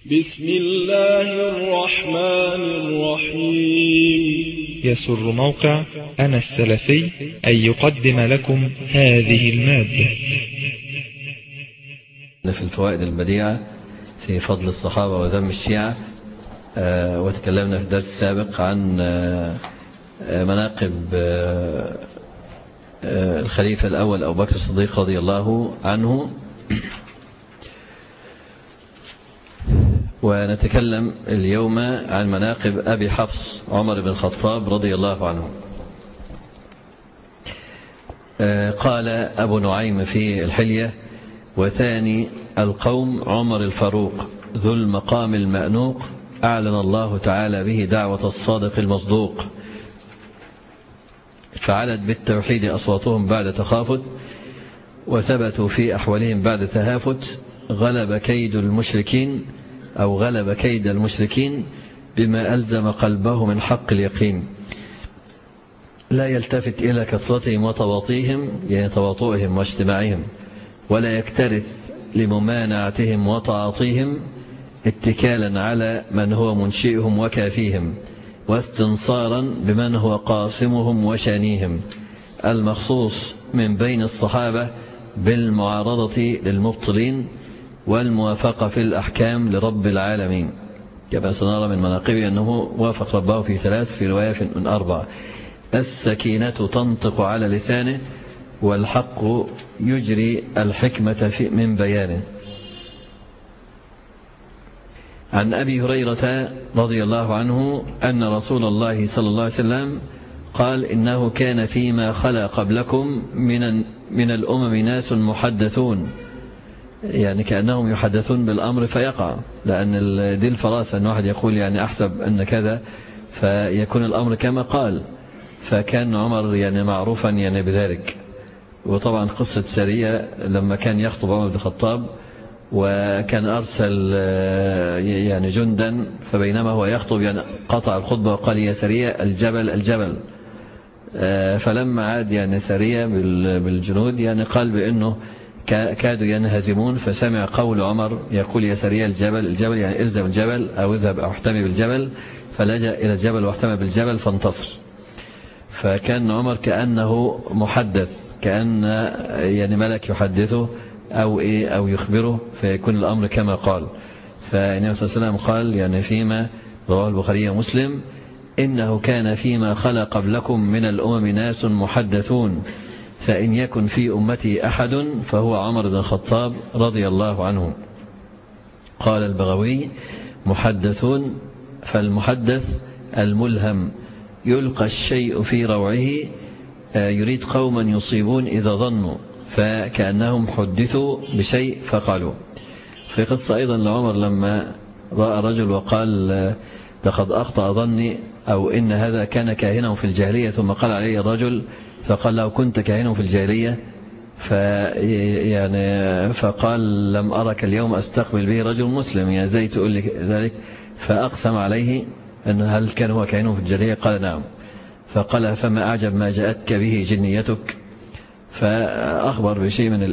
بسم الله الرحمن الرحيم. يسر موقع أنا السلفي أن يقدم لكم هذه المادة. في الفوائد البديعة في فضل الصحابة وذم الشيعة، وتكلمنا في الدرس السابق عن مناقب الخليفة الأول أبو بكر الصديق رضي الله عنه، ونتكلم اليوم عن مناقب أبي حفص عمر بن الخطاب رضي الله عنه. قال أبو نعيم في الحلية: وثاني القوم عمر الفاروق ذو المقام المأنوق، أعلن الله تعالى به دعوة الصادق المصدوق، فعلت بالتوحيد أصواتهم بعد تخافت، وثبتوا في أحوالهم بعد تهافت، غلب كيد المشركين بما ألزم قلبه من حق اليقين، لا يلتفت إلى كثرتهم وتواطيهم، يعني تواطؤهم واجتماعهم، ولا يكترث لممانعتهم وتعاطيهم، اتكالا على من هو منشئهم وكافيهم، واستنصارا بمن هو قاسمهم وشانيهم، المخصوص من بين الصحابة بالمعارضة للمبطلين والموافقة في الأحكام لرب العالمين، كما سنرى من مناقبه أنه وافق ربه في 3، في رواية من 4. السكينة تنطق على لسانه، والحق يجري الحكمة من بيانه. عن أبي هريرة رضي الله عنه أن رسول الله صلى الله عليه وسلم قال: إنه كان فيما خلا قبلكم من الأمم ناس محدثون، يعني كأنهم يحدثون بالأمر فيقع، لأن دي الفراسة أن واحد يقول يعني أحسب أن كذا فيكون الأمر كما قال، فكان عمر يعني معروفا يعني بذلك. وطبعا قصة سرية لما كان يخطب عمر بن الخطاب، وكان أرسل يعني جندا، فبينما هو يخطب يعني قطع الخطبة وقال: يا سرية الجبل. فلما عاد يعني سرية بالجنود يعني قال بأنه كادوا ينهزمون، فسمع قول عمر يقول: يا سرية الجبل يعني الزم الجبل أو اذهب أو احتمي بالجبل، فلجأ إلى الجبل واحتمى بالجبل فانتصر. فكان عمر كأنه محدث، كأن يعني ملك يحدثه أو يخبره، فيكون الأمر كما قال. فالنبي صلى الله عليه وسلم قال يعني فيما رواه البخاري ومسلم: إنه كان فيما خلا قبلكم من الأمم ناس محدثون، فإن يكن في أمتي أحد فهو عمر بن الخطاب رضي الله عنه. قال البغوي: محدثون، فالمحدث الملهم يلقى الشيء في روعه، يريد قوما يصيبون إذا ظنوا، فكأنهم حدثوا بشيء فقالوا. في قصة أيضا لعمر لما رأى رجل وقال: لقد أخطأ ظني، أو إن هذا كان كاهنا في الجاهلية، ثم قال عليه الرجل فقال له: كنت كاهنا في الجاهلية؟ فقال: لم أرك اليوم أستقبل به رجل مسلم، يا زي تقول لي ذلك؟ فأقسم عليه أن هل كان هو كاهن في الجاهلية؟ قال: نعم. فقال: فما أعجب ما جاءتك به جنيتك؟ فأخبر بشيء من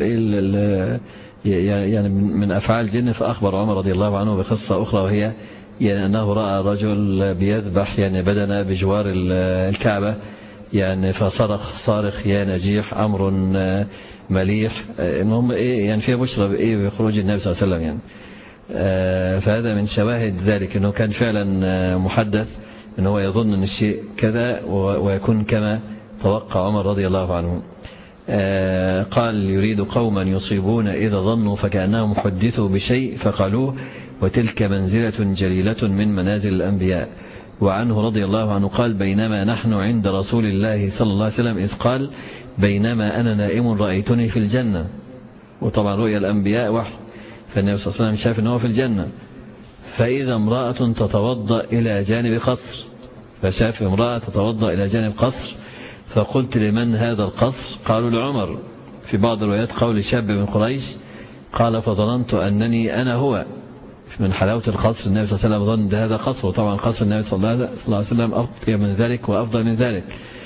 يعني من أفعال جن. فأخبر عمر رضي الله عنه بقصة أخرى، وهي يعني أنه رأى رجل بيذبح يعني بدنه بجوار الكعبة، يعني فصرخ صارخ: يا نجيح، أمر مليح. المهم يعني فيها بشرى بخروج النبي صلى الله عليه وسلم يعني. فهذا من شواهد ذلك أنه كان فعلا محدث، أنه هو يظن أن الشيء كذا ويكون كما توقع عمر رضي الله عنه. قال: يريد قوما يصيبون إذا ظنوا فكأنهم حدثوا بشيء فقالوه، وتلك منزلة جليلة من منازل الأنبياء. وعنه رضي الله عنه قال: بينما نحن عند رسول الله صلى الله عليه وسلم إذ قال: بينما أنا نائم رأيتني في الجنة. وطبعا رؤيا الأنبياء وحي، فالنبي صلى الله عليه وسلم شاف أنه في الجنة. فإذا امرأة تتوضأ إلى جانب قصر، فشاف امرأة تتوضأ إلى جانب قصر، فقلت: لمن هذا القصر؟ قالوا: لعمر. في بعض الروايات قول شاب من قريش، قال: فظننت أنني أنا هو. من حلاوة القصر النبي صلى الله عليه وسلم ظن هذا قصر، وطبعا قصر النبي صلى الله عليه وسلم أطيب من ذلك وأفضل من ذلك.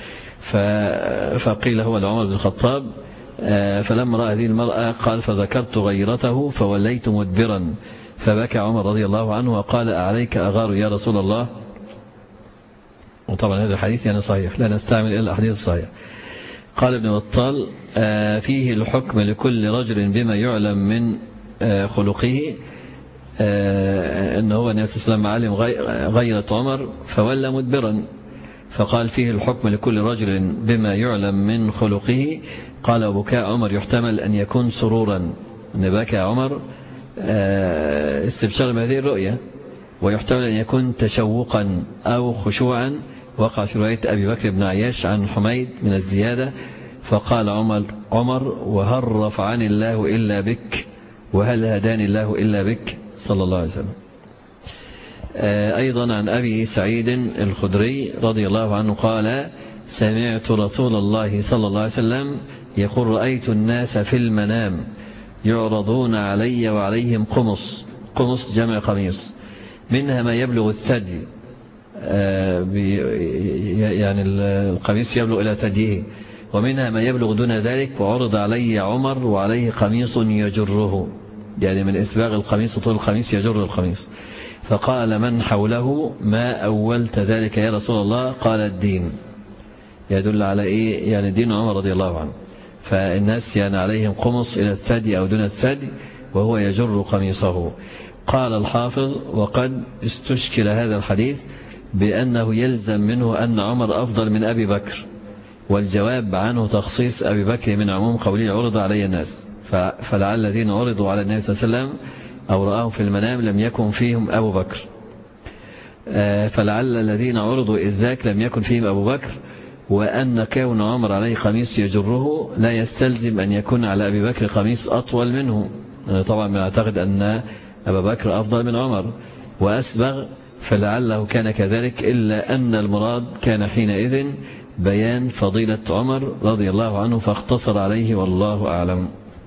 فقيل هو لعمر بن الخطاب. فلما رأى هذه المرأة قال: فذكرت غيرته فوليت مدبرا، فبكى عمر رضي الله عنه وقال أعليك أغار يا رسول الله. وطبعا هذا الحديث يعني صحيح، لا نستعمل إلا الحديث الصحيح. قال ابن بطال فيه الحكم لكل رجل بما يعلم من خلقه، أنه هو النبي صلى الله عليه وسلم علم غيرة عمر فولى مدبرا، فقال فيه الحكم لكل رجل بما يعلم من خلقه. قال وبكاء عمر يحتمل أن يكون سرورا، أن بكى عمر استبشار بهذه الرؤية، ويحتمل أن يكون تشوقا أو خشوعا. وقع في رواية أبي بكر بن عياش عن حميد من الزيادة، فقال عمر وهل رفعني الله إلا بك وهل هداني الله إلا بك صلى الله عليه وسلم. أيضا عن أبي سعيد الخدري رضي الله عنه قال سمعت رسول الله صلى الله عليه وسلم يقول رأيت الناس في المنام يعرضون علي وعليهم قمص جمع قميص، منها ما يبلغ الثدي، يعني القميص يبلغ إلى ثديه، ومنها ما يبلغ دون ذلك، وعرض علي عمر وعليه قميص يجره، يعني من إسباغ القميص وطول القميص يجر القميص. فقال من حوله ما أولت ذلك يا رسول الله؟ قال الدين. يدل على إيه؟ يعني دين عمر رضي الله عنه. فالناس يعني عليهم قمص إلى الثدي أو دون الثدي وهو يجر قميصه. قال الحافظ وقد استشكل هذا الحديث بأنه يلزم منه أن عمر أفضل من أبي بكر، والجواب عنه تخصيص أبي بكر من عموم قوله عرض علي الناس، فلعل الذين عرضوا على النبي صلى الله عليه وسلم أو رآهم في المنام لم يكن فيهم أبو بكر، فلعل الذين عرضوا إذ ذاك لم يكن فيهم أبو بكر، وأن كون عمر عليه قميص يجره لا يستلزم أن يكون على أبي بكر قميص أطول منه. طبعا نعتقد أن أبا بكر أفضل من عمر وأسبغ، فلعله كان كذلك، إلا أن المراد كان حينئذ بيان فضيلة عمر رضي الله عنه فاختصر عليه والله أعلم.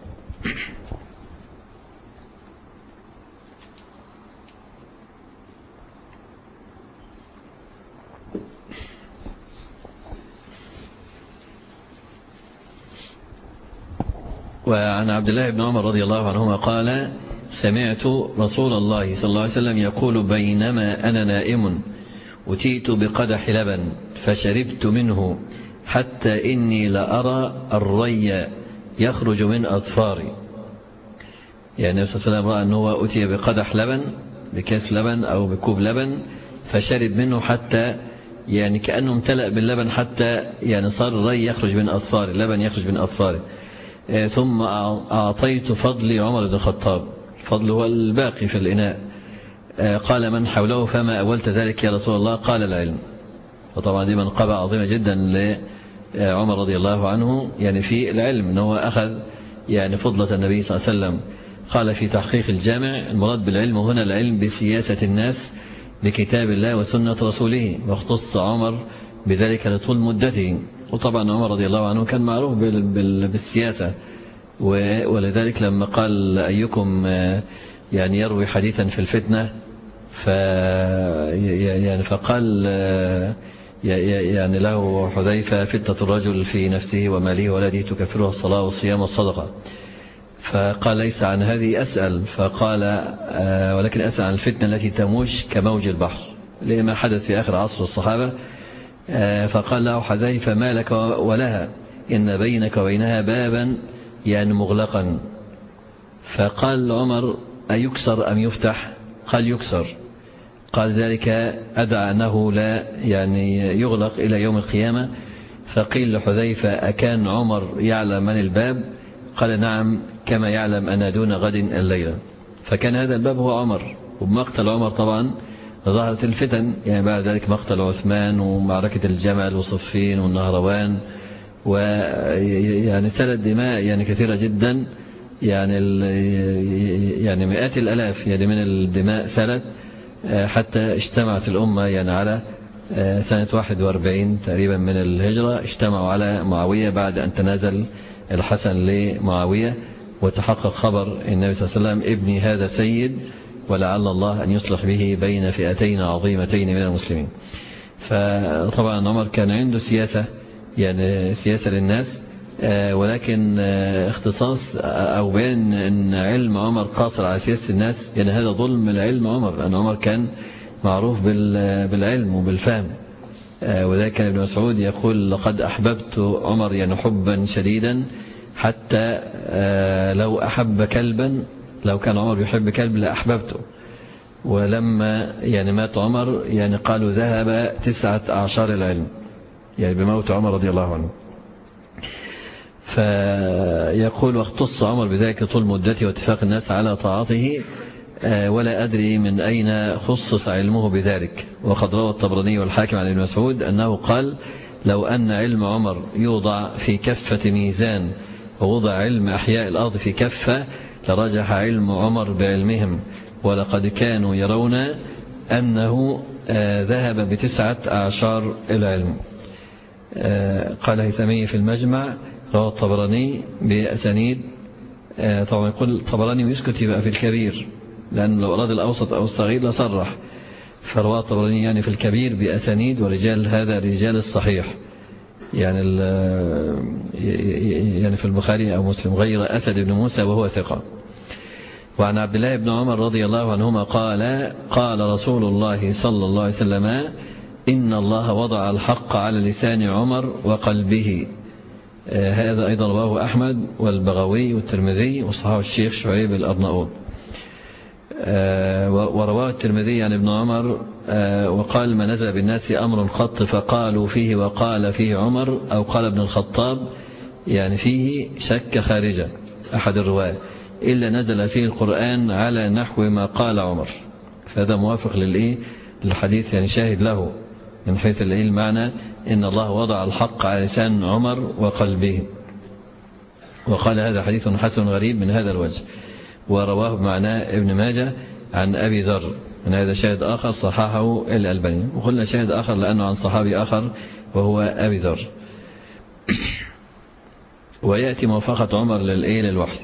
وعن عبد الله بن عمر رضي الله عنهما قال سمعت رسول الله صلى الله عليه وسلم يقول بينما أنا نائم أتيت بقدح لبن فشربت منه حتى إني لأرى الري يخرج من أظفاري. يعني النبي صلى الله عليه وسلم رأى أنه أتي بقدح لبن، بكاس لبن أو بكوب لبن، فشرب منه حتى يعني كأنه امتلأ باللبن حتى يعني صار الري يخرج من أظفاره، اللبن يخرج من أظفاره. ثم أعطيت فضلي عمر بن الخطاب، الفضل هو الباقي في الإناء. قال من حوله فما أولت ذلك يا رسول الله؟ قال العلم. وطبعا دي منقبة عظيمة جدا لعمر رضي الله عنه، يعني في العلم أنه أخذ يعني فضلة النبي صلى الله عليه وسلم. قال في تحقيق الجامع المراد بالعلم هنا العلم بسياسة الناس بكتاب الله وسنة رسوله، واختص عمر بذلك لطول مدته. وطبعا عمر رضي الله عنه كان معروف بالسياسة، ولذلك لما قال أيكم يعني يروي حديثا في الفتنة فقال يعني له حذيفة فتنة الرجل في نفسه وماله وولده تكفرها الصلاة والصيام والصدقة، فقال ليس عن هذه أسأل، فقال ولكن أسأل عن الفتنة التي تموج كموج البحر، لما حدث في آخر عصر الصحابة. فقال له حذيفة ما لك ولها إن بينك وبينها بابا يعني مغلقا. فقال عمر أيكسر أم يفتح؟ قال يكسر. قال ذلك أدعى أنه لا يعني يغلق إلى يوم القيامة. فقيل لحذيفة أكان عمر يعلم من الباب؟ قال نعم كما يعلم أن دون غد الليلة. فكان هذا الباب هو عمر. وبمقتل عمر طبعا ظهرت الفتن، يعني بعد ذلك مقتل عثمان ومعركة الجمل وصفين والنهروان، ويعني سالت دماء يعني كثيرة جدا، يعني مئات الألاف يعني من الدماء سالت، حتى اجتمعت الأمة يعني على سنة 41 تقريبا من الهجرة، اجتمعوا على معاوية بعد أن تنازل الحسن لمعاوية، وتحقق خبر النبي صلى الله عليه وسلم ابني هذا سيد ولعل الله أن يصلح به بين فئتين عظيمتين من المسلمين. فطبعا عمر كان عنده سياسة، يعني سياسة للناس، ولكن اختصاص أو بين أن علم عمر قاصر على سياسة الناس، يعني هذا ظلم العلم عمر، لأن عمر كان معروف بالعلم وبالفهم. وذلك كان ابن مسعود يقول لقد أحببت عمر يعني حبا شديدا حتى لو أحب كلبا، لو كان عمر يحب كلب لأحببته. ولما يعني مات عمر يعني قالوا ذهب 9 أعشار العلم، يعني بموت عمر رضي الله عنه. فيقول واختص عمر بذلك طول مدته واتفاق الناس على طاعته، ولا أدري من أين خصص علمه بذلك. وقد روى الطبراني والحاكم عن ابن مسعود أنه قال لو أن علم عمر يوضع في كفة ميزان ووضع علم أحياء الأرض في كفة لرجح علم عمر بعلمهم، ولقد كانوا يرون أنه ذهب ب9 أعشار العلم. قال هيثمي في المجمع روى الطبراني بأسانيد، طبعا يقول الطبراني ويسكت يبقى في الكبير، لأن لو أراد الأوسط أو الصغير لصرح، فروى الطبراني يعني في الكبير بأسانيد ورجال هذا رجال الصحيح، يعني في البخاري أو مسلم غير أسد بن موسى وهو ثقة. وعن عبد الله بن عمر رضي الله عنهما قال قال رسول الله صلى الله عليه وسلم إن الله وضع الحق على لسان عمر وقلبه. هذا أيضا رواه أحمد والبغوي والترمذي وصححه الشيخ شعيب الأرناؤوط. ورواه الترمذي عن ابن عمر وقال ما نزل بالناس أمر قط فقالوا فيه وقال فيه عمر أو قال ابن الخطاب، يعني فيه شك خارجة أحد الرواة، إلا نزل فيه القرآن على نحو ما قال عمر. فهذا موافق للحديث، يعني شاهد له من حيث المعنى إن الله وضع الحق على لسان عمر وقلبه. وقال هذا حديث حسن غريب من هذا الوجه. ورواه بمعناه ابن ماجه عن أبي ذر، من هذا شاهد آخر صححه الألباني، وقلنا شاهد آخر لأنه عن صحابي آخر وهو أبي ذر. ويأتي موافقة عمر للوحي.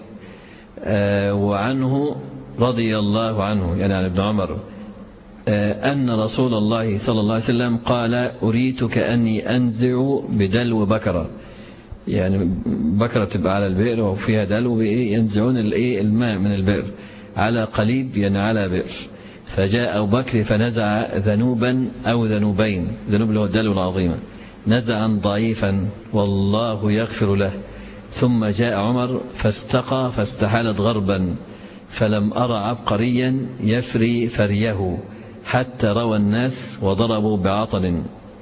وعنه رضي الله عنه يعني عن ابن عمر أن رسول الله صلى الله عليه وسلم قال أريت كأني أنزع بدلو بكرة، يعني بكرة تبقى على البئر وفيها دلو ينزعون الماء من البئر على قليب، يعني على بئر. فجاء أبو بكر فنزع ذنوبا أو ذنوبين، ذنوب له الدلو العظيمة، نزعا ضعيفا والله يغفر له. ثم جاء عمر فاستقى فاستحالت غربا، فلم أرى عبقريا يفري فريه حتى روى الناس وضربوا بعطل.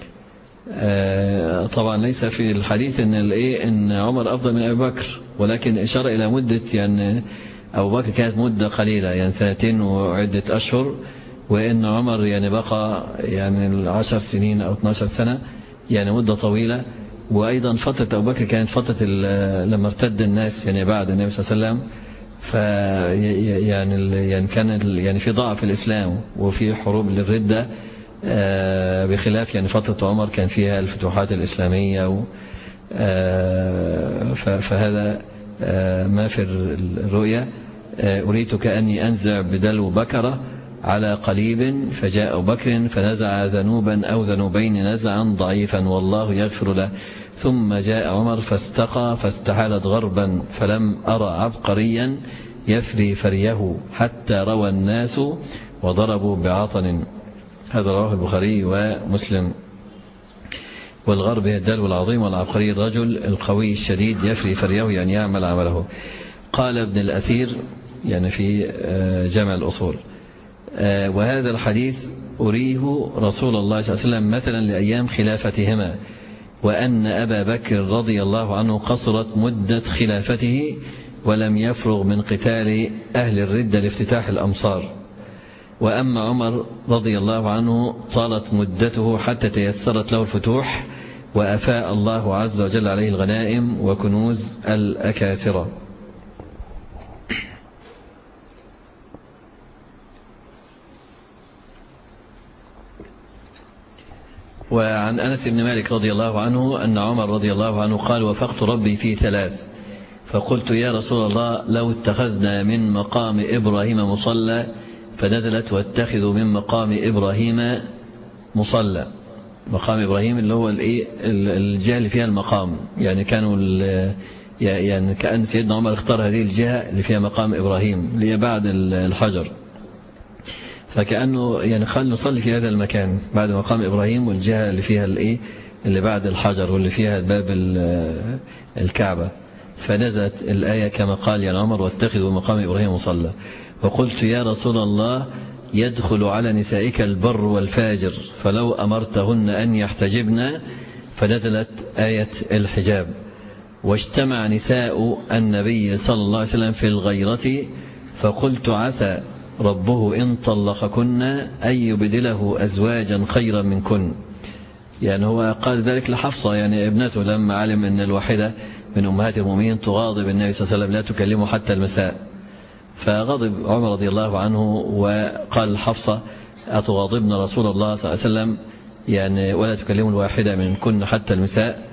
طبعا ليس في الحديث إن عمر أفضل من أبي بكر، ولكن إشارة إلى مدة، يعني أبو بكر كانت مدة قليلة يعني 2 وعدة أشهر، وإن عمر يعني بقى يعني 10 سنين أو 12 سنة، يعني مدة طويلة. وأيضا فترة أبو بكر كانت فترة لما ارتد الناس يعني بعد النبي صلى الله عليه وسلم، يعني كان يعني في ضعف الإسلام وفي حروب للردة، بخلاف يعني فترة عمر كان فيها الفتوحات الإسلامية. فهذا ما في الرؤيا. أريت كأني أنزع بدلو بكرة على قليب، فجاء أبو بكر فنزع ذنوبا أو ذنوبين نزعا ضعيفا والله يغفر له. ثم جاء عمر فاستقى فاستحالت غربا، فلم أرى عبقريا يفري فريه حتى روى الناس وضربوا بعطن. هذا رواه البخاري ومسلم. والغرب هي الدلو العظيم، والعبقري الرجل القوي الشديد يفري فريه يعني يعمل عمله. قال ابن الأثير يعني في جمع الأصول وهذا الحديث أريه رسول الله صلى الله عليه وسلم مثلا لأيام خلافتهما، وأن أبا بكر رضي الله عنه قصرت مدة خلافته ولم يفرغ من قتال أهل الردة لافتتاح الأمصار. وأما عمر رضي الله عنه طالت مدته حتى تيسرت له الفتوح وأفاء الله عز وجل عليه الغنائم وكنوز الأكاسرة. وعن أنس بن مالك رضي الله عنه أن عمر رضي الله عنه قال وفقت ربي في 3، فقلت يا رسول الله لو اتخذنا من مقام إبراهيم مصلى، فنزلت واتخذوا من مقام إبراهيم مصلى. مقام إبراهيم اللي هو الجهة اللي فيها المقام، يعني كانوا يعني كأن سيدنا عمر اختار هذه الجهة اللي فيها مقام إبراهيم اللي هي بعد الحجر، فكأنه يعني خلنا نصلي في هذا المكان بعد مقام إبراهيم، والجهة اللي فيها اللي بعد الحجر واللي فيها باب الكعبة. فنزلت الآية كما قال يا عمر واتخذوا مقام إبراهيم مصلى. وقلت يا رسول الله يدخل على نسائك البر والفاجر فلو أمرتهن أن يحتجبن، فنزلت آية الحجاب. واجتمع نساء النبي صلى الله عليه وسلم في الغيرة، فقلت عسى ربه إن طلقكن أن يبدله أزواجا خيرا منكن. يعني هو قال ذلك لحفصة يعني ابنته لما علم أن الواحدة من أمهات المؤمنين تغاضب النبي صلى الله عليه وسلم لا تكلمه حتى المساء، فغضب عمر رضي الله عنه وقال لحفصة أتغاضبن رسول الله صلى الله عليه وسلم يعني ولا تكلم الواحدة منكن حتى المساء.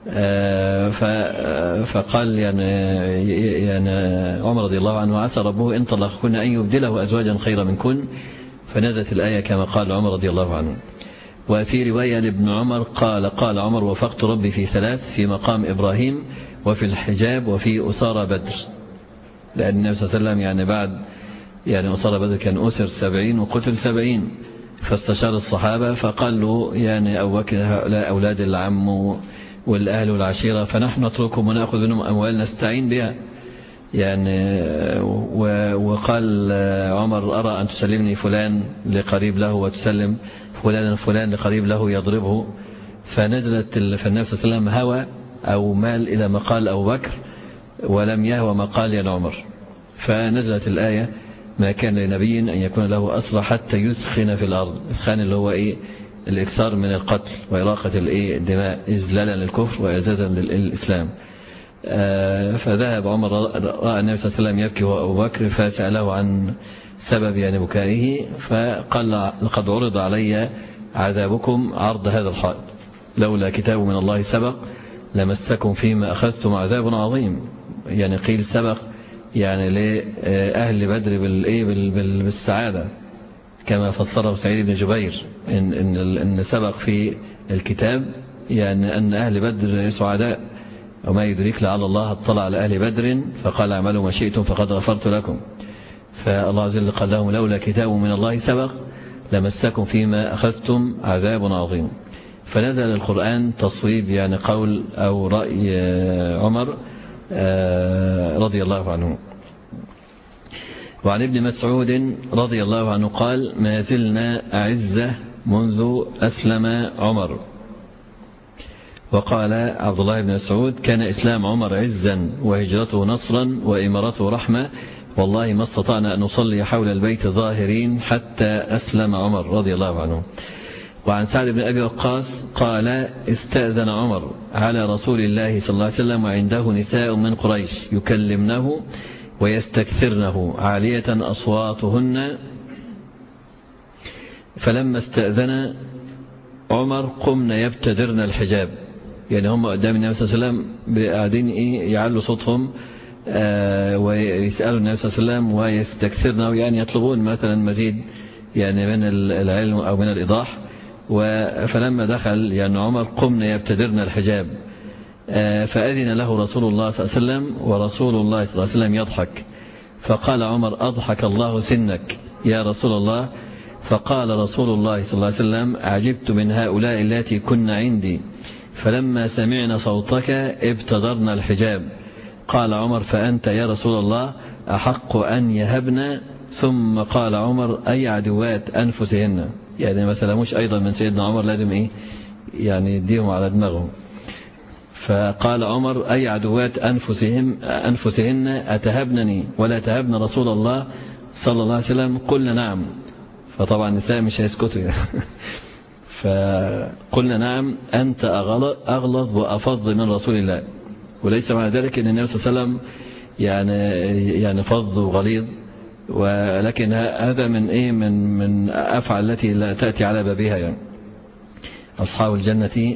فقال يعني عمر رضي الله عنه عسى ربه إن طلقكن أن يبدله أزواجا خيرا منكن، فنزلت الآية كما قال عمر رضي الله عنه. وفي رواية لابن عمر قال عمر وفقت ربي في ثلاث: في مقام إبراهيم وفي الحجاب وفي أسارى بدر، لأن النبي صلى الله عليه وسلم يعني بعد يعني أسارى بدر كان أسر 70 وقتل 70، فاستشار الصحابة فقال له يعني أبو بكر هؤلاء أولاد العم والأهل والعشيرة فنحن نتركهم ونأخذ منهم أموال نستعين بها يعني. وقال عمر أرى أن تسلمني فلان لقريب له وتسلم فلان لقريب له يضربه. فنزلت فالنبي صلى الله عليه وسلم هوى أو مال إلى ما قال أبو بكر ولم يهوى ما قال يا عمر، فنزلت الآية ما كان لنبي أن يكون له أسرى حتى يثخن في الأرض. الثخان اللي هو الإكثار من القتل وإراقة الدماء إذلالا للكفر وإعزازا للإسلام. فذهب عمر رأى النبي صلى الله عليه وسلم يبكي وأبو بكر فسأله عن سبب يعني بكائه، فقال لقد عرض علي عذابكم عرض هذا الحائط لولا كتاب من الله سبق لمسكم فيما أخذتم عذاب عظيم. يعني قيل سبق يعني لأهل بدر بالسعادة كما فسره سعيد بن جبير إن سبق في الكتاب يعني أن أهل بدر سعداء، وما يدريك لعل الله اطلع على أهل بدر فقال اعملوا ما شئتم فقد غفرت لكم. فالله عز وجل قال لهم لولا كتاب من الله سبق لمسكم فيما أخذتم عذاب عظيم. فنزل القرآن تصويب يعني قول أو رأي عمر رضي الله عنه. وعن ابن مسعود رضي الله عنه قال ما زلنا أعزة منذ أسلم عمر. وقال عبد الله بن مسعود كان إسلام عمر عزا وهجرته نصرا وإمارته رحمة، والله ما استطعنا أن نصلي حول البيت ظاهرين حتى أسلم عمر رضي الله عنه. وعن سعد بن أبي وقاص قال استأذن عمر على رسول الله صلى الله عليه وسلم وعنده نساء من قريش يكلمنه ويستكثرنه عالية أصواتهن، فلما استأذن عمر قمنا يبتدرن الحجاب. يعني هم قدام النبي صلى الله عليه وسلم قاعدين يعلوا صوتهم ويسألوا النبي صلى الله عليه وسلم ويستكثرنه يعني يطلبون مثلا مزيد يعني من العلم أو من الإيضاح. فلما دخل يعني عمر قمنا يبتدرن الحجاب، فأذن له رسول الله صلى الله عليه وسلم ورسول الله صلى الله عليه وسلم يضحك، فقال عمر أضحك الله سنك يا رسول الله. فقال رسول الله صلى الله عليه وسلم أعجبت من هؤلاء التي كن عندي فلما سمعنا صوتك ابتدرنا الحجاب. قال عمر فأنت يا رسول الله أحق أن يهبنا. ثم قال عمر أي عدوات أنفسهن، يعني ما سلموش أيضا من سيدنا عمر لازم يعني يديهم على دماغهم. فقال عمر أي عدوات أنفسهن أتهبنني ولا تهبن رسول الله صلى الله عليه وسلم؟ قلنا نعم. فطبعا النساء مش هيسكتوا فقلنا نعم أنت أغلظ وأفض من رسول الله. وليس معنى ذلك أن النبي صلى الله عليه وسلم يعني فظ وغليظ، ولكن هذا من أفعال التي لا تأتي على بابها. يعني أصحاب الجنة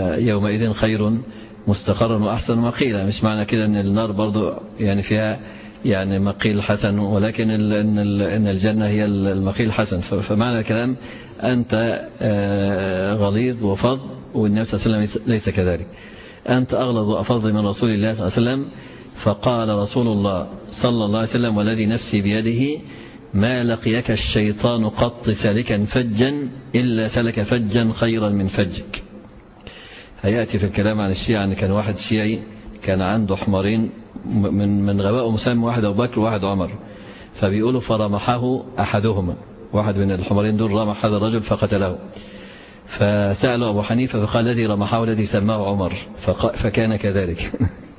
يومئذ خير مستقرا وأحسن مقيلا. مش معنى كده أن النار برضو يعني فيها يعني مقيل حسن، ولكن إن الجنة هي المقيل الحسن. فمعنى الكلام أنت غليظ وفظ، والنبي صلى الله عليه وسلم ليس كذلك. أنت أغلظ وأفظ من رسول الله صلى الله عليه وسلم. فقال رسول الله صلى الله عليه وسلم والذي نفسي بيده ما لقيك الشيطان قط سالكا فجا إلا سلك فجا خيرا من فجك. هيأتي في الكلام عن الشيعة أن كان واحد شيعي كان عنده حمارين من غباء مسمى، واحد أبو بكر وواحد عمر. فبيقولوا فرمحه أحدهما، واحد من الحمارين دول رمح هذا الرجل فقتله. فسأله أبو حنيفة فقال الذي رمحه الذي سماه عمر، فكان كذلك.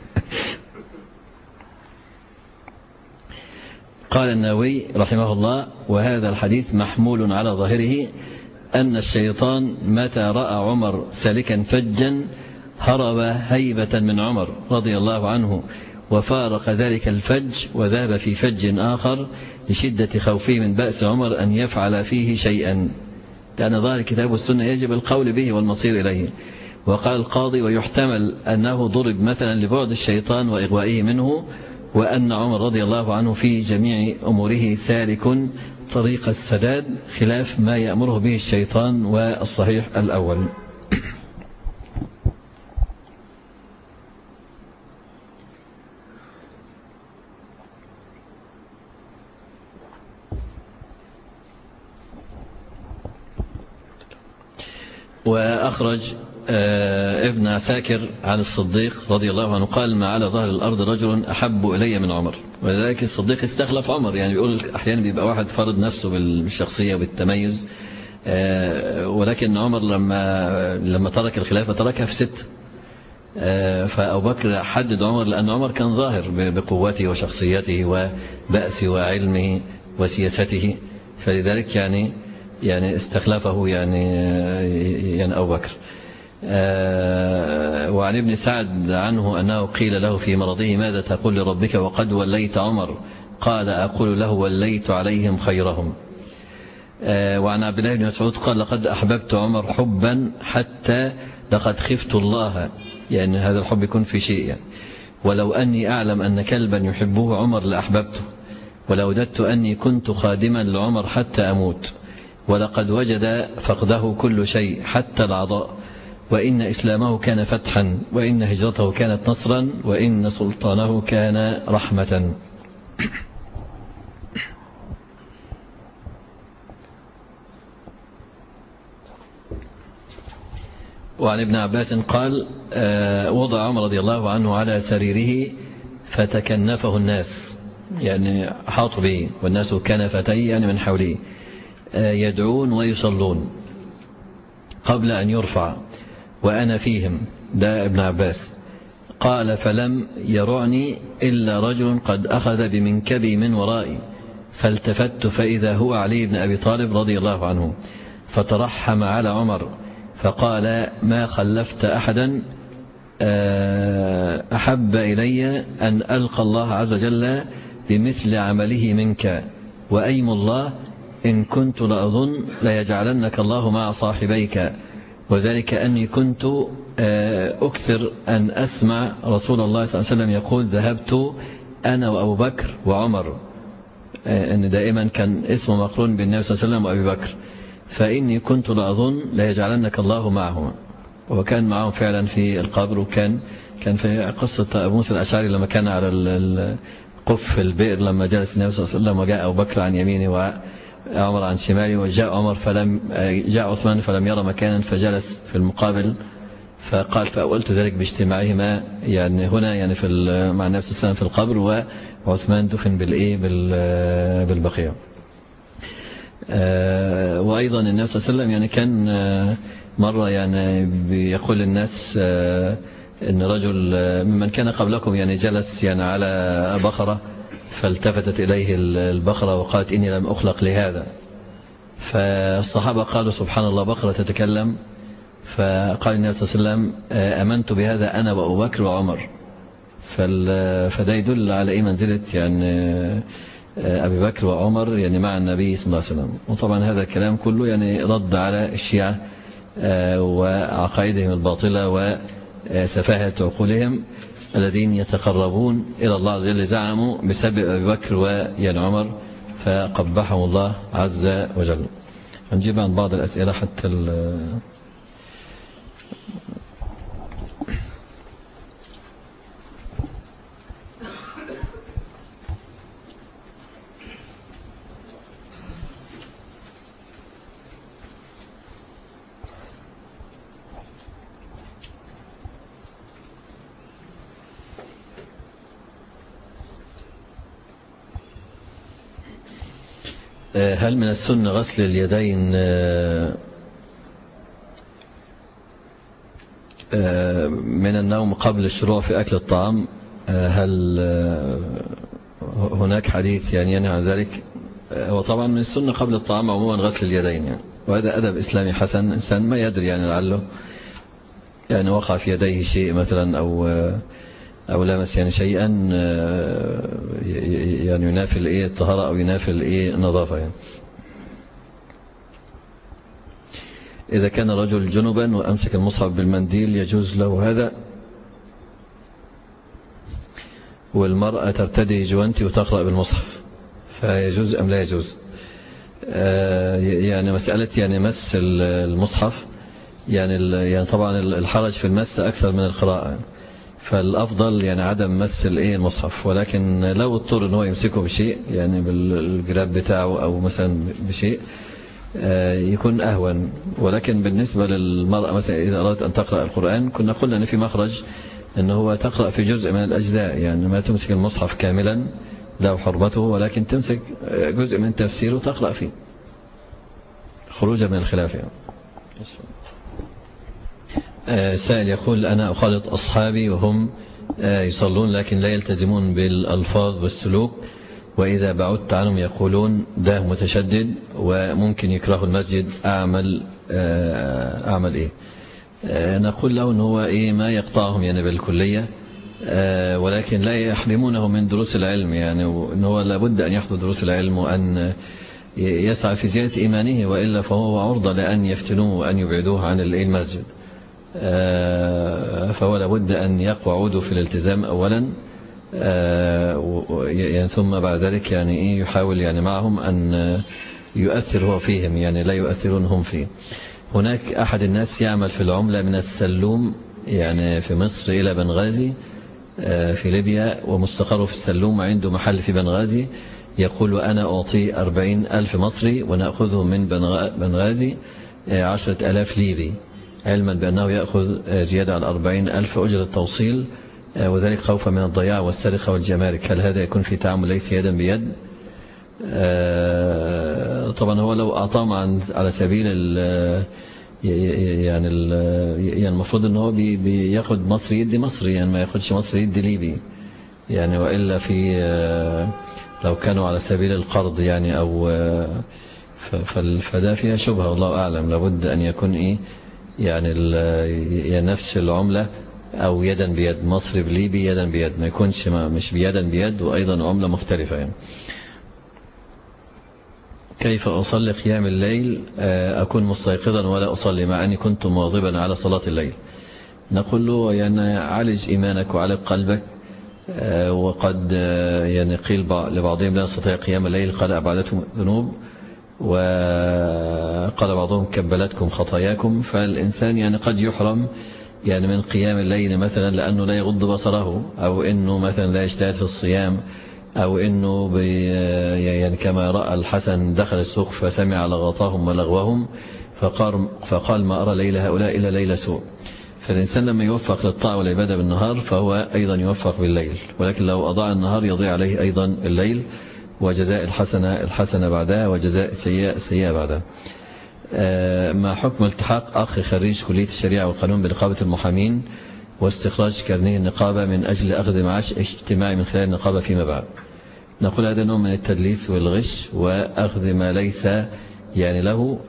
قال النووي رحمه الله وهذا الحديث محمول على ظاهره أن الشيطان متى رأى عمر سالكا فجا هرب هيبة من عمر رضي الله عنه وفارق ذلك الفج وذهب في فج آخر لشدة خوفه من بأس عمر أن يفعل فيه شيئا، لأن ظاهر الكتاب والسنة يجب القول به والمصير إليه. وقال القاضي ويحتمل أنه ضرب مثلا لبعد الشيطان وإغوائه منه، وأن عمر رضي الله عنه في جميع أموره سالك طريق السداد خلاف ما يأمره به الشيطان، والصحيح الأول. وأخرج ابن عساكر عن الصديق رضي الله عنه قال ما على ظهر الأرض رجل أحب إلي من عمر. ولذلك الصديق استخلف عمر، يعني بيقول أحيانا بيبقى واحد فرض نفسه بالشخصية وبالتميز، ولكن عمر لما ترك الخلافة تركها في 6. فأبو بكر حدد عمر لأن عمر كان ظاهر بقوته وشخصيته وبأسه وعلمه وسياسته، فلذلك يعني استخلفه يعني أبو بكر. وعن ابن سعد عنه أنه قيل له في مرضه ماذا تقول لربك وقد وليت عمر؟ قال أقول له وليت عليهم خيرهم. وعن عبد الله بن مسعود قال لقد أحببت عمر حبا حتى لقد خفت الله، يعني هذا الحب يكون في شيء يعني. ولو أني أعلم أن كلبا يحبه عمر لأحببته، ولوددت أني كنت خادما لعمر حتى أموت. ولقد وجد فقده كل شيء حتى العضاء، وإن إسلامه كان فتحا، وإن هجرته كانت نصرا، وإن سلطانه كان رحمة. وعن ابن عباس قال وضع عمر رضي الله عنه على سريره فتكنفه الناس، يعني حاطوا به والناس كنفتيه يعني من حوله، يدعون ويصلون قبل أن يرفع وأنا فيهم. ده ابن عباس قال فلم يرعني إلا رجل قد أخذ بمنكبي من ورائي، فالتفت فإذا هو علي بن أبي طالب رضي الله عنه، فترحم على عمر فقال ما خلفت أحدا أحب إلي أن ألقى الله عز وجل بمثل عمله منك، وأيم الله إن كنت لأظن ليجعلنك الله مع صاحبيك، وذلك أني كنت أكثر أن أسمع رسول الله صلى الله عليه وسلم يقول ذهبت أنا وأبو بكر وعمر، أن دائما كان اسمه مقرون بالنبي صلى الله عليه وسلم وأبي بكر، فإني كنت لأظن ليجعلنك الله معهما. وكان معهم فعلا في القبر. وكان في قصة أبو موسى الأشعري لما كان على قف البئر لما جلس النبي صلى الله عليه وسلم وجاء أبو بكر عن يمينه وعمر عن شماله، وجاء جاء عثمان فلم يرى مكانا فجلس في المقابل، فقال فأولت ذلك باجتماعهما يعني هنا يعني مع النبي صلى الله عليه وسلم في القبر، وعثمان دفن بالبقيع. وأيضا النبي صلى الله عليه وسلم يعني كان مرة يعني بيقول للناس إن رجل ممن كان قبلكم يعني جلس يعني على بقرة، فالتفتت إليه البقرة وقالت إني لم أخلق لهذا، فالصحابة قالوا سبحان الله بقرة تتكلم، فقال النبي صلى الله عليه وسلم أمنت بهذا أنا وأبو بكر وعمر. فده يدل على منزلة يعني أبي بكر وعمر يعني مع النبي صلى الله عليه وسلم. وطبعا هذا الكلام كله يعني رد على الشيعة وعقائدهم الباطلة وسفاهة عقولهم، الذين يتقربون إلى الله عز وجل زعموا بسبب أبي بكر ويعني عمر، فقبحهم الله عز وجل. هنجيب عن بعض الأسئلة حتى هل من السنة غسل اليدين من النوم قبل الشروع في أكل الطعام؟ هل هناك حديث يعني ينهى عن ذلك؟ هو طبعا من السنة قبل الطعام عموما غسل اليدين يعني، وهذا أدب إسلامي حسن. إنسان ما يدري يعني لعله يعني وقع في يديه شيء مثلا أو لمس يعني شيئا يعني ينافل الطهارة أو ينافل النظافة يعني. إذا كان رجل جنبا وأمسك المصحف بالمنديل يجوز له هذا، والمرأة ترتدي جوانتي وتقرأ بالمصحف، فيجوز أم لا يجوز؟ يعني مسألة يعني مس المصحف يعني طبعا الحرج في المس أكثر من القراءة، فالأفضل يعني عدم مس المصحف، ولكن لو اضطر ان هو يمسكه بشيء يعني بالجراب بتاعه أو مثلا بشيء يكون أهون. ولكن بالنسبة للمرأة مثلا إذا أردت أن تقرأ القرآن كنا قلنا أن في مخرج أنه هو تقرأ في جزء من الأجزاء، يعني ما تمسك المصحف كاملا له حرمته، ولكن تمسك جزء من تفسيره وتقرأ فيه خروجا من الخلاف يعني. سائل يقول أنا أخالط أصحابي وهم يصلون لكن لا يلتزمون بالألفاظ والسلوك، وإذا بعدت عنهم يقولون ده متشدد وممكن يكره المسجد، أعمل إيه؟ نقول له أنه هو ما يقطعهم يعني بالكلية، ولكن لا يحرمونه من دروس العلم يعني، وأنه لابد أن يحضر دروس العلم وأن يسعى في زيادة إيمانه، وإلا فهو عرضة لأن يفتنوه وأن يبعدوه عن المسجد. فهو لابد أن يقوى عوده في الالتزام أولا، يعني ثم بعد ذلك يعني يحاول يعني معهم أن يؤثر هو فيهم يعني لا يؤثرون هم فيه. هناك أحد الناس يعمل في العملة من السلوم يعني في مصر إلى بنغازي في ليبيا، ومستقره في السلوم وعنده محل في بنغازي، يقول أنا أعطي 40,000 مصري ونأخذه من بنغازي 10,000 ليبي، علما بأنه يأخذ زيادة على 40,000 أجرة التوصيل، وذلك خوفا من الضياع والسرقة والجمارك. هل هذا يكون في تعامل ليس يدا بيد؟ طبعا هو لو أعطاهم على سبيل يعني المفروض أنه هو بياخد مصري يدي مصري، يعني ما ياخدش مصري يدي ليبي يعني، وإلا في لو كانوا على سبيل القرض يعني أو فده فيها شبهة والله أعلم. لابد أن يكون يعني نفس العملة أو يدا بيد، مصري بليبي يدا بيد، ما يكونش مش بيدا بيد وأيضا عملة مختلفة يعني. كيف أصلي قيام الليل أكون مستيقظا ولا أصلي مع أني كنت مواظبا على صلاة الليل؟ نقول له يعني عالج إيمانك وعالج قلبك، وقد يعني قيل لبعضهم لا يستطيع قيام الليل قال أبعدتهم ذنوب، وقال بعضهم كبلتكم خطاياكم. فالإنسان يعني قد يحرم يعني من قيام الليل مثلا لأنه لا يغض بصره، أو أنه مثلا لا يجتهد في الصيام، أو أنه يعني كما رأى الحسن دخل السوق فسمع لغطاهم ولغوهم فقال ما أرى ليل هؤلاء إلا ليل سوء. فالإنسان لما يوفق للطاعة والعبادة بالنهار فهو أيضا يوفق بالليل، ولكن لو أضاع النهار يضيع عليه أيضا الليل، وجزاء الحسنة بعدها وجزاء السيئة بعدها. ما حكم التحاق أخ خريج كلية الشريعة والقانون بنقابة المحامين واستخراج كارنيه النقابة من أجل أخذ معاش اجتماعي من خلال النقابة فيما بعد؟ نقول هذا نوع من التدليس والغش وأخذ ما ليس يعني له،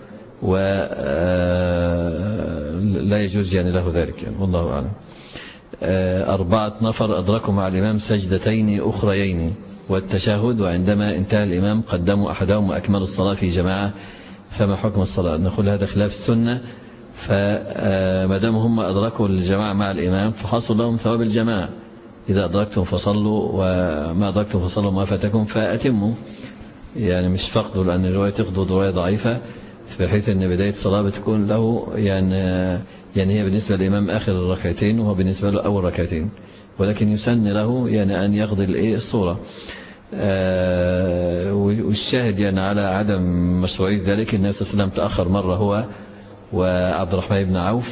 ولا يجوز يعني له ذلك يعني، والله أعلم. 4 نفر أدركوا مع الإمام سجدتين أخريين والتشهد، وعندما انتهى الإمام قدموا أحدهم وأكملوا الصلاة في جماعة، فما حكم الصلاة؟ نقول هذا خلاف السنة، فما دام هم أدركوا الجماعة مع الإمام فحصل لهم ثواب الجماعة، إذا أدركتم فصلوا وما أدركتم فصلوا ما فاتكم فأتموا. يعني مش فقدوا، لأن الرواية تقضوا رواية ضعيفة، في حيث أن بداية الصلاة بتكون له يعني هي بالنسبة للإمام آخر الركعتين وهو بالنسبة له أول ركعتين، ولكن يسن له يعني أن يقضي الصورة. والشاهد يعني على عدم مشروعية ذلك، النبي صلى الله عليه وسلم تأخر مرة هو وعبد الرحمن بن عوف،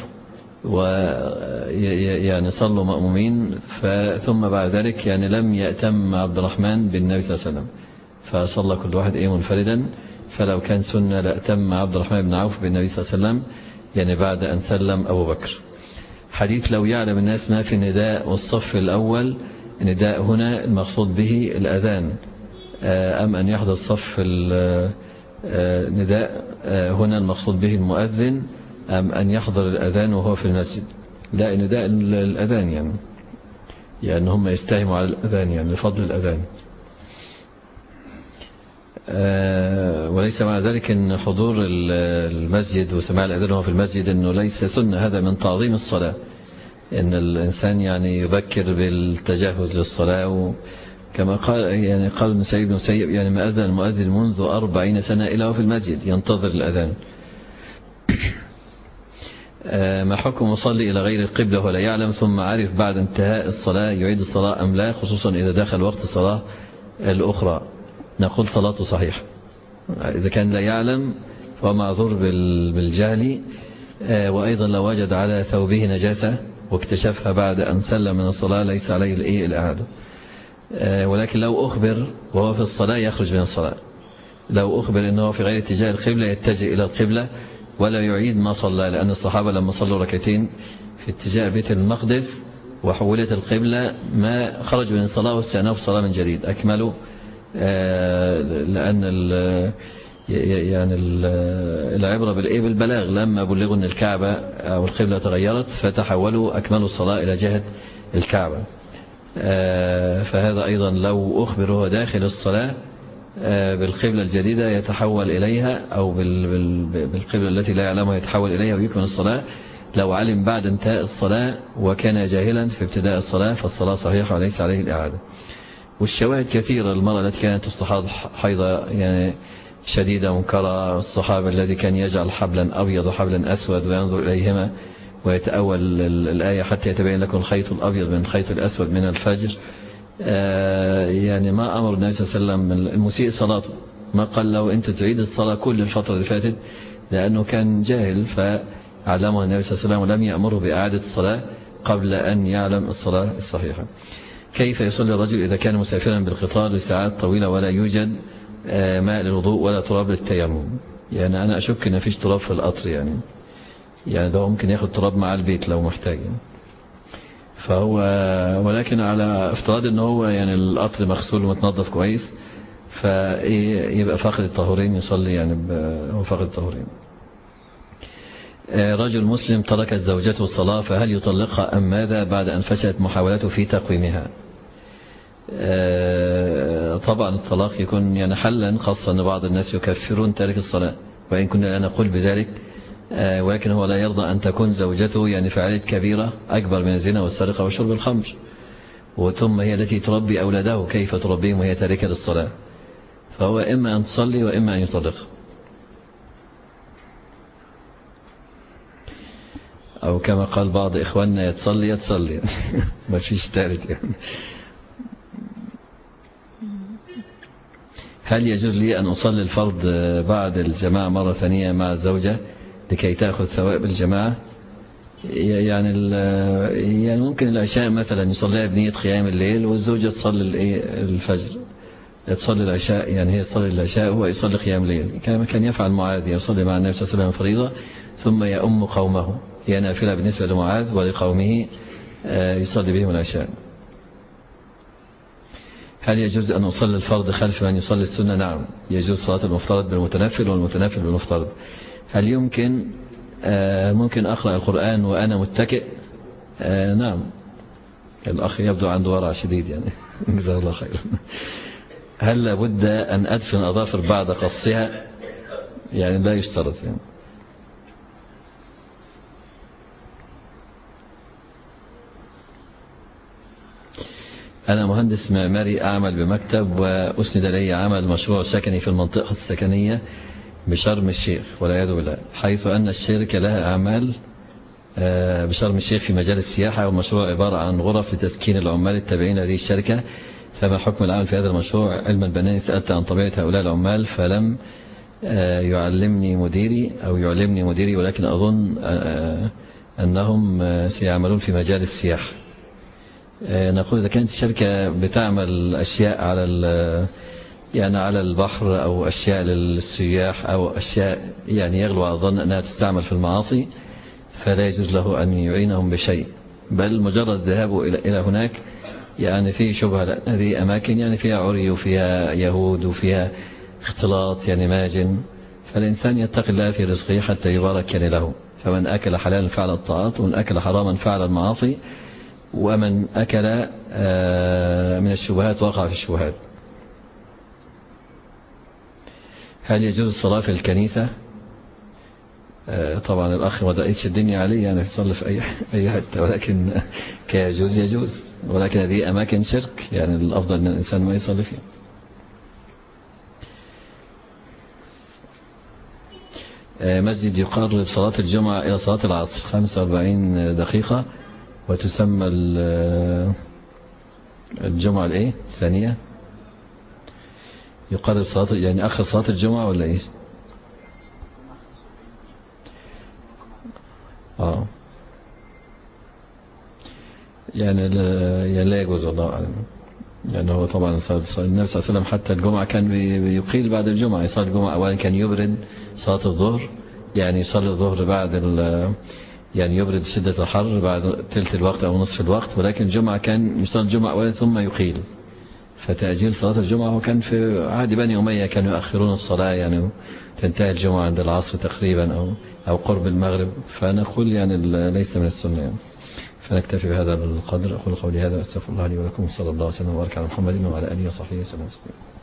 ويعني صلوا مأمومين، ثم بعد ذلك يعني لم يأتم عبد الرحمن بالنبي صلى الله عليه وسلم، فصلى كل واحد منفردا. فلو كان سنة لأتم عبد الرحمن بن عوف بالنبي صلى الله عليه وسلم يعني بعد أن سلم أبو بكر. حديث لو يعلم الناس ما في النداء والصف الأول، النداء هنا المقصود به الأذان، أم أن يحضر صف النداء هنا المقصود به المؤذن، أم أن يحضر الأذان وهو في المسجد؟ لا، نداء الأذان يعني هم يستهموا على الأذان يعني لفضل الأذان. وليس مع ذلك أن حضور المسجد وسماع الأذان وهو في المسجد أنه ليس سنة، هذا من تعظيم الصلاة، أن الإنسان يعني يبكر بالتجهز للصلاة، كما قال ابن سعيد بن سيب يعني ما أذن المؤذن منذ 40 سنة إلى هو في المسجد ينتظر الأذان. ما حكم مصلي إلى غير القبلة ولا يعلم ثم عرف بعد انتهاء الصلاة يعيد الصلاة أم لا، خصوصا إذا دخل وقت الصلاة الأخرى؟ نقول صلاته صحيح. إذا كان لا يعلم فهو معذور بالجهل، وأيضا لو وجد على ثوبه نجاسة واكتشفها بعد أن سلم من الصلاة ليس عليه الإعادة. ولكن لو أخبر وهو في الصلاة يخرج من الصلاة، لو أخبر أنه في غير اتجاه القبلة يتجه إلى القبلة ولا يعيد ما صلى، لأن الصحابة لما صلوا ركعتين في اتجاه بيت المقدس وحولت القبلة ما خرج من الصلاة واستأنفوا الصلاة من جديد أكملوا، لأن يعني العبرة بالبلاغ، لما بلغوا أن الكعبة أو القبلة تغيرت فتحولوا أكملوا الصلاة إلى جهة الكعبة. فهذا أيضا لو أخبر هو داخل الصلاة بالقبلة الجديدة يتحول إليها، أو بالقبلة التي لا يعلمها يتحول إليها ويكمل الصلاة. لو علم بعد انتهاء الصلاة وكان جاهلا في ابتداء الصلاة فالصلاة صحيحة وليس عليه الإعادة. والشواهد كثيرة، المرأة التي كانت تستحاض حيضة يعني شديدة منكرة، الصحابة الذي كان يجعل حبلا أبيض وحبلا أسود وينظر إليهما ويتأول الآية حتى يتبين لكم الخيط الأبيض من الخيط الأسود من الفجر. يعني ما أمر النبي صلى الله عليه وسلم المسيء صلاته، ما قال له أنت تعيد الصلاة كل الفترة اللي فاتت، لأنه كان جاهل فعلمه النبي صلى الله عليه وسلم ولم يأمره بإعادة الصلاة قبل أن يعلم الصلاة الصحيحة. كيف يصلي الرجل إذا كان مسافرا بالقطار لساعات طويلة ولا يوجد ماء للوضوء ولا تراب للتيمم؟ يعني أنا أشك أن فيش تراب في القطر، يعني ده ممكن ياخد تراب مع البيت لو محتاج فهو، ولكن على افتراض ان هو يعني القطر مغسول ومتنظف كويس فيبقى فاقد الطهورين يصلي هو فاقد الطهورين. رجل مسلم تركت زوجته الصلاة فهل يطلقها أم ماذا بعد أن فشلت محاولاته في تقويمها؟ طبعا الطلاق يكون حلا، خاصة أن بعض الناس يكفرون تارك الصلاة، وإن كنا لا نقول بذلك، ولكن هو لا يرضى أن تكون زوجته فاعلة كبيرة أكبر من الزنا والسرقة وشرب الخمر، وثم هي التي تربي أولاده، كيف تربيهم وهي تاركة للصلاة؟ فهو إما أن تصلي وإما أن يطلقها، أو كما قال بعض إخواننا يتصلي ما فيش ثالث هل يجوز لي أن أصلي الفرض بعد الجماعة مرة ثانية مع الزوجة لكي تأخذ ثواب الجماعة؟ يعني ممكن العشاء مثلا يصليها بنية قيام الليل والزوجة تصلي الفجر، تصلي العشاء، هي تصلي العشاء وهو يصلي قيام الليل، كما كان يفعل معاذ، يصلي مع النبي صلى الله عليه وسلم فريضة ثم يؤم قومه، هي نافلة بالنسبة لمعاذ ولقومه يصلي بهم العشاء. هل يجوز أن أصلي الفرض خلف من يصلي السنة؟ نعم، يجوز صلاة المفترض بالمتنفل والمتنفل بالمفترض. هل ممكن أقرأ القرآن وأنا متكئ؟ نعم، الأخ يبدو عنده ورع شديد جزاه الله خير. هل لابد أن أدفن أظافر بعد قصها؟ لا يشترط أنا مهندس معماري أعمل بمكتب، وأسند إلي عمل مشروع سكني في المنطقة السكنية بشرم الشيخ والعياذ بالله، حيث أن الشركة لها أعمال بشرم الشيخ في مجال السياحة، والمشروع عبارة عن غرف لتسكين العمال التابعين لهذه الشركة. فما حكم العمل في هذا المشروع؟ علما بأنني سألت عن طبيعة هؤلاء العمال فلم يعلمني مديري، ولكن أظن أنهم سيعملون في مجال السياحة. نقول إذا كانت الشركة بتعمل أشياء على البحر، أو أشياء للسياح، أو أشياء يعني يغلو على الظن أنها تستعمل في المعاصي، فلا يجوز له أن يعينهم بشيء، بل مجرد ذهابه إلى هناك يعني فيه شبهة، لأن هذه أماكن يعني فيها عري وفيها يهود وفيها اختلاط يعني ماجن، فالإنسان يتقي الله في رزقه حتى يبارك يعني له. فمن أكل حلالا فعل الطاعات، ومن أكل حراما فعل المعاصي، ومن أكل من الشبهات وقع في الشبهات. هل يجوز الصلاة في الكنيسة؟ طبعا الأخ ما دقيتش الدنيا عليه، يعني يصلي في أي حتة، ولكن يجوز، ولكن هذه أماكن شرك، يعني الأفضل أن الإنسان ما يصلي فيها. مسجد يقرب صلاة الجمعة إلى صلاة العصر 45 دقيقة، وتسمى الجمعة الإيه؟ الثانية. يقرب صلاة يعني آخر صلاة الجمعة ولا إيه؟ يعني لا يجوز، والله أعلم. يعني هو طبعا النبي صلى الله عليه وسلم حتى الجمعة كان بيقيل بعد الجمعة، يصلي الجمعة أولا كان يبرد صلاة الظهر، يعني يصلي الظهر بعد يعني يبرد شدة الحر بعد ثلث الوقت أو نصف الوقت، ولكن الجمعة كان يصلي الجمعة أولا ثم يقيل. فتأجيل صلاة الجمعة وكان في عهد بني أمية كانوا يؤخرون الصلاة، يعني تنتهي الجمعة عند العصر تقريبا أو قرب المغرب، فنقول يعني ليس من السنة يعني. فنكتفي بهذا القدر. أقول قولي هذا، أستغفر الله لي ولكم، صلى الله وسلم وبارك على محمد وعلى آله وصحبه وسلم.